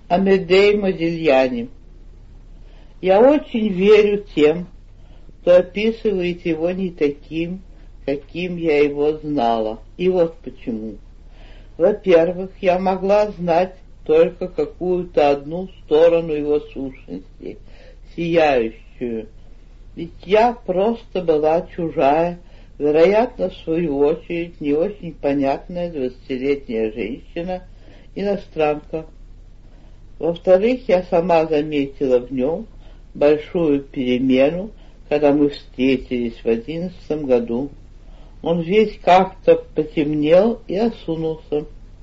Амедей Модильяни. Я очень верю тем, кто описывает его не таким, каким я его знала. И вот почему. Во-первых, я могла знать только какую-то одну сторону его сущности, сияющую. Ведь я просто была чужая, вероятно, в свою очередь, не очень понятная 20-летняя женщина, иностранка. Во-вторых, я сама заметила в нем большую перемену, когда мы встретились в 2011 году. Он весь как-то потемнел и осунулся.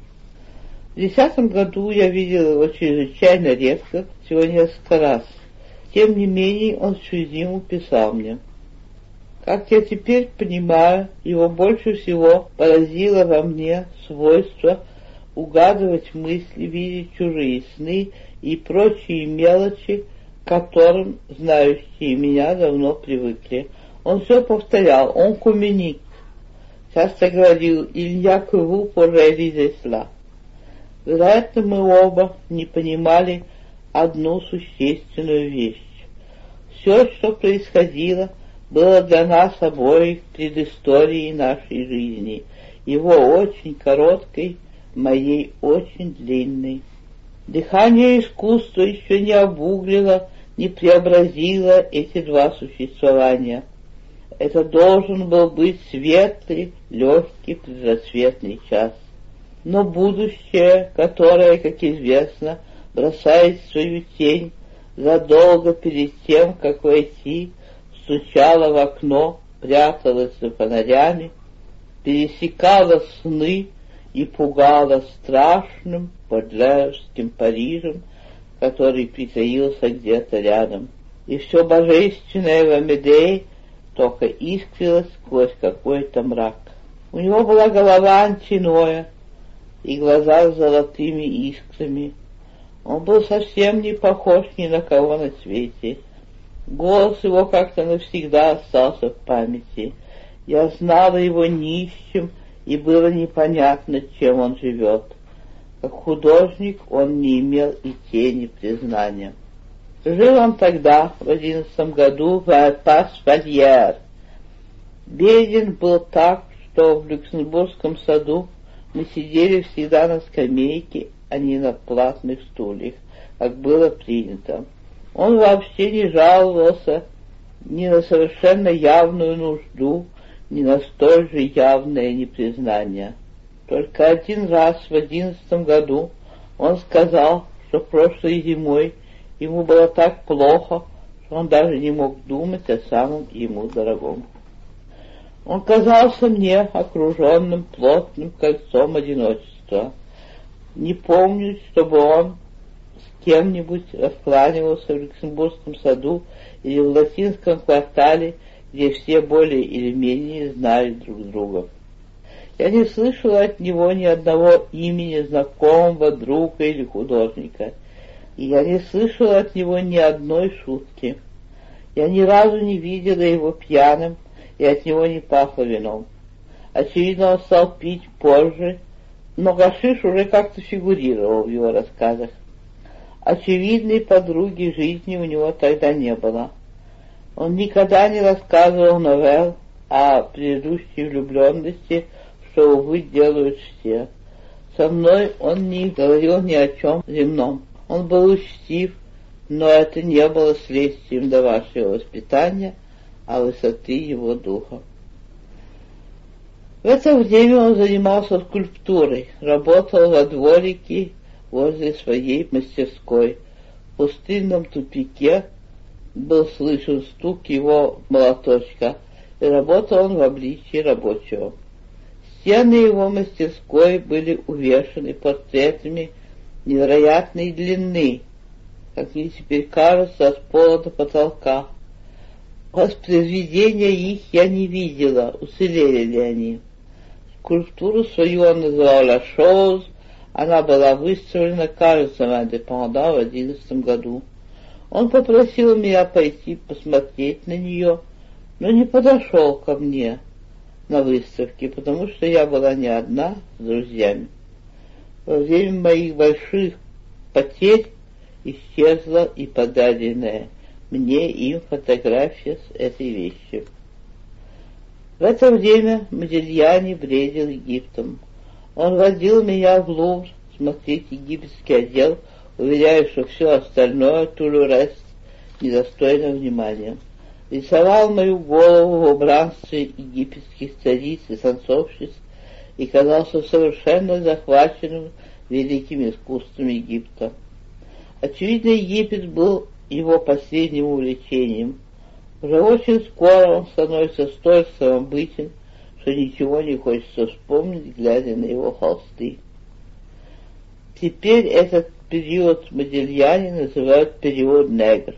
В 2010 году я видела его чрезвычайно редко, всего несколько раз. Тем не менее, он всю зиму писал мне. Как я теперь понимаю, его больше всего поразило во мне свойство угадывать мысли, видеть чужие сны и прочие мелочи, к которым знающие меня давно привыкли. Он все повторял, он коммуник. Часто говорил, il n'y a que vous pour réaliser cela. Вероятно, мы оба не понимали одну существенную вещь. Все, что происходило, было для нас обоих предысторией нашей жизни, его очень короткой, моей очень длинной. Дыхание искусства еще не обуглило, не преобразило эти два существования. Это должен был быть светлый, легкий предрассветный час. Но будущее, которое, как известно, бросает свою тень задолго перед тем, как войти, стучало в окно, пряталось за фонарями, пересекало сны и пугало страшным подлежским Парижем, который притаился где-то рядом. И все божественное в Амедее только искрилось сквозь какой-то мрак. У него была голова антиноя и глаза с золотыми искрами. Он был совсем не похож ни на кого на свете. Голос его как-то навсегда остался в памяти. Я знала его нищим, и было непонятно, чем он живет. Как художник он не имел и тени признания. Жил он тогда, в 2011 году, в Пас-Вальер. Беден был так, что в Люксембургском саду мы сидели всегда на скамейке, а не на платных стульях, как было принято. Он вообще не жаловался ни на совершенно явную нужду, ни на столь же явное непризнание. Только один раз в 2011 году он сказал, что прошлой зимой ему было так плохо, что он даже не мог думать о самом ему дорогом. Он казался мне окруженным плотным кольцом одиночества. Не помню, чтобы он с кем-нибудь раскланивался в Люксембургском саду или в латинском квартале, где все более или менее знают друг друга. Я не слышала от него ни одного имени знакомого друга или художника, и я не слышала от него ни одной шутки. Я ни разу не видела его пьяным, и от него не пахло вином. Очевидно, он стал пить позже, но гашиш уже как-то фигурировал в его рассказах. Очевидной подруги жизни у него тогда не было. Он никогда не рассказывал новелл о предыдущей влюбленности, что, увы, делают все. Со мной он не говорил ни о чем земном. Он был учтив, но это не было следствием до вашего воспитания, а высоты его духа. В это время он занимался скульптурой, работал во дворике возле своей мастерской. В пустынном тупике был слышен стук его молоточка, и работал он в обличье рабочего. Стены его мастерской были увешаны портретами невероятной длины, как мне теперь кажется, от пола до потолка. Воспроизведения их я не видела, уцелели ли они. Скульптуру свою он называл «La Chose», она была выставлена, кажется, в «Индепендant» в 2011 году. Он попросил меня пойти посмотреть на нее, но не подошел ко мне на выставке, потому что я была не одна с друзьями. Во время моих больших потерь исчезла и подаренная мне им фотография с этой вещью. В это время Модильяни бредил Египтом. Он водил меня в Лувр смотреть египетский отдел, уверяя, что все остальное, Тулюрест, недостойно внимания. Рисовал мою голову в убранстве египетских цариц и танцовщиц и казался совершенно захваченным великим искусством Египта. Очевидно, Египет был его последним увлечением. Уже очень скоро он становится столь самобытен, что ничего не хочется вспомнить, глядя на его холсты. Теперь этот период Модильяни называют период негр.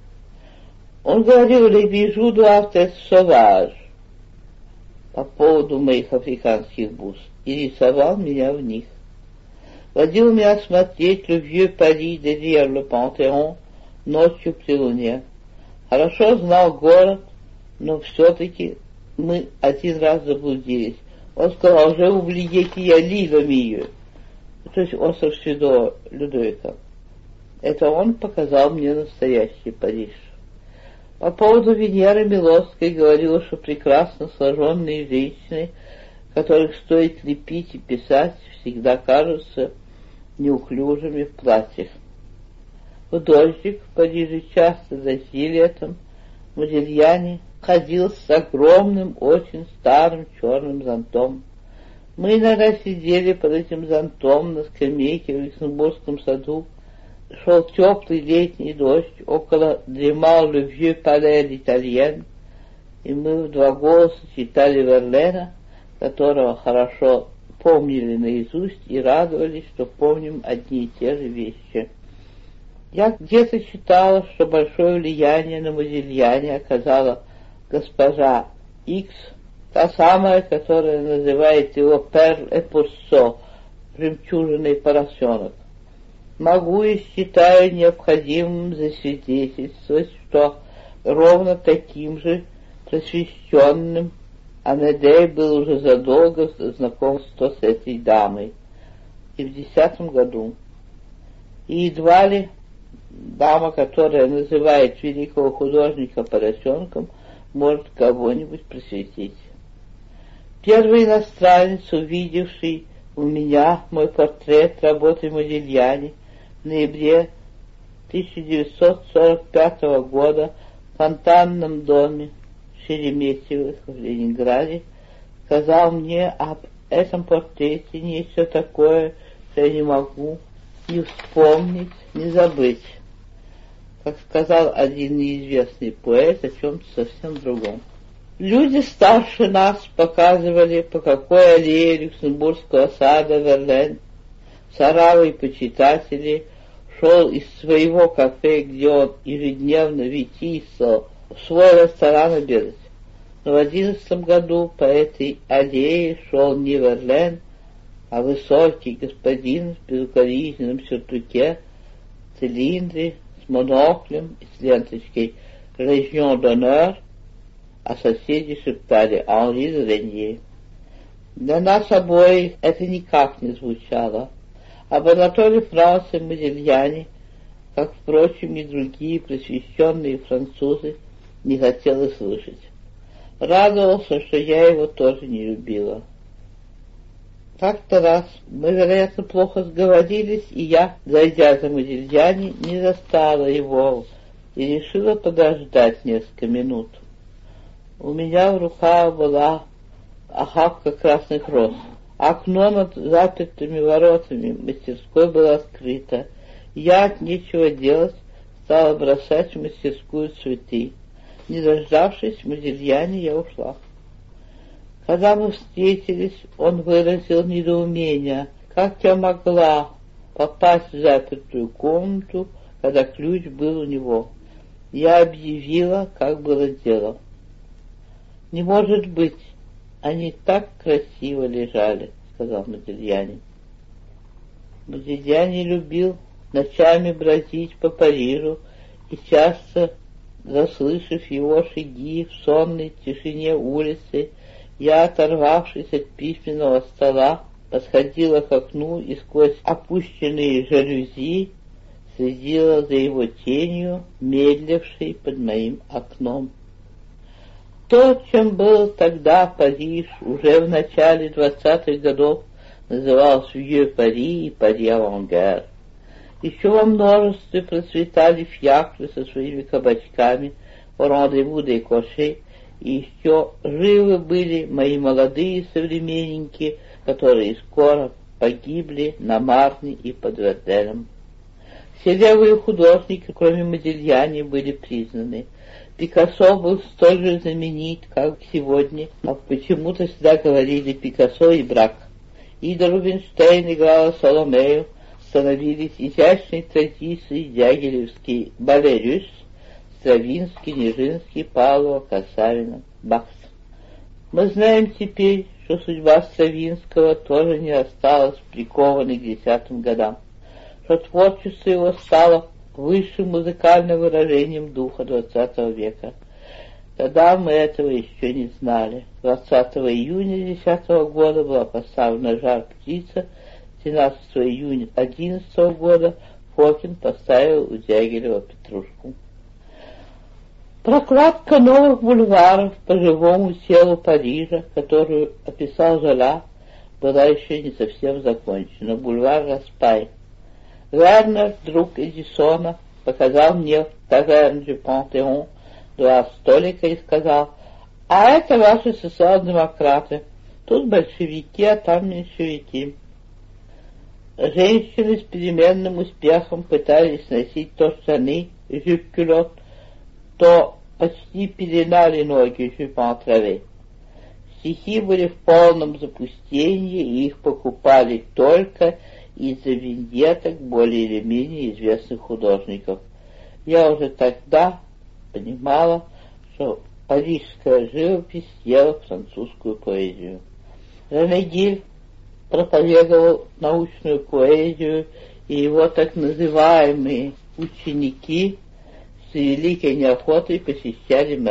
Он говорил «Les bijoux doivent être sauvages» по поводу моих африканских бус и рисовал меня в них. Водил меня смотреть le vieux Paris derrière le Panthéon ночью при луне. Хорошо знал город, но все-таки мы один раз заблудились. Он сказал, «Je oublié qu'il y a l'île au milieu». То есть остров Святого Людовика. Это он показал мне настоящий Париж. По поводу Венеры Милосской говорила, что прекрасно сложенные женщины, которых стоит лепить и писать, всегда кажутся неуклюжими в платьях. В дождик в Париже часто дожди летом. Модильяни ходил с огромным, очень старым черным зонтом. Мы иногда сидели под этим зонтом на скамейке в Люксембургском саду. Шел теплый летний дождь, около дремал le vieux palais l'Italienne, и мы в два голоса читали Верлена, которого хорошо помнили наизусть и радовались, что помним одни и те же вещи. Я где-то читала, что большое влияние на Модильяни оказала госпожа Икс, та самая, которая называет его «Перл et Pourceau», «жемчужиной поросенок». Могу и считаю необходимым засвидетельствовать, что ровно таким же просвещенным Амедей был уже задолго знакомство с этой дамой, и в 10 году. И едва ли дама, которая называет великого художника поросенком, может кого-нибудь просветить. Первый иностранец, увидевший у меня мой портрет работы Модильяни в ноябре 1945 года в фонтанном доме Шереметьевых в Ленинграде, сказал мне об этом портрете нечто такое, что я не могу ни вспомнить, ни забыть. Как сказал один неизвестный поэт о чем-то совсем другом. Люди старше нас показывали, по какой аллее Люксембургского сада Верлен с оравой почитателей шел из своего кафе, где он ежедневно витийствовал, в свой ресторан обедать. Но в 11 году по этой аллее шел не Верлен, а высокий господин в безукоризненном сюртуке, цилиндре, с моноклем и с ленточкой «Région d'honneur», а соседи шептали «Анри де Ренье». Для нас обоих это никак не звучало. Об Анатоле Франце Модильяни, как, впрочем, и другие просвещенные французы, не хотел и слышать. Радовался, что я его тоже не любила. Как-то раз мы, вероятно, плохо сговорились, и я, зайдя за Модильяни, не застала его и решила подождать несколько минут. У меня в руках была охапка красных роз. Окно над запертыми воротами мастерской было открыто. Я от нечего делать стала бросать в мастерскую цветы. Не дождавшись Модильяни, я ушла. Когда мы встретились, он выразил недоумение. Как я могла попасть в запертую комнату, когда ключ был у него? Я объявила, как было дело. «Не может быть, они так красиво лежали», — сказал Модильяни. Модильяни любил ночами бродить по Парижу, и часто, заслышав его шаги в сонной тишине улицы, я, оторвавшись от письменного стола, подходила к окну и сквозь опущенные жалюзи следила за его тенью, медлившей под моим окном. То, чем был тогда Париж, уже в начале 20-х годов назывался Вьё Пари и Пари-Авангард. Еще во множестве процветали фиакры со своими кабачками, рандеву де коше, и еще живы были мои молодые современники, которые скоро погибли на Марне и под Верделем. Все левые художники, кроме Модильяни, были признаны. Пикассо был столь же знаменит, как сегодня, но почему-то всегда говорили Пикассо и брак. Ида Рубинштейн играла Соломею, становились изящной традицией дягилевский балерюс, Стравинский, Нижинский, Павлова, Касавина, Бакс. Мы знаем теперь, что судьба Стравинского тоже не осталась прикованной к 10-м годам, что творчество его стало высшим музыкальным выражением духа XX века. Тогда мы этого еще не знали. 20 июня 10 года была поставлена «Жар птица», 13 июня 11 года Фокин поставил у Дягилева «Петрушку». Прокладка новых бульваров по живому телу Парижа, которую описал Золя, была еще не совсем закончена. Бульвар Распай. Вернер, друг Эдисона, показал мне в таверне Пантеон два столика и сказал: «А это ваши социал-демократы. Тут большевики, а там меньшевики». Женщины с переменным успехом пытались носить то штаны, жюп-кюлот, то почти пеленали ноги жюпан-траве. Стихи были в полном запустении, и их покупали только из-за виньеток более или менее известных художников. Я уже тогда понимала, что парижская живопись съела французскую поэзию. Рене Гиль проповедовал научную поэзию, и его так называемые ученики с великой неохотой посещали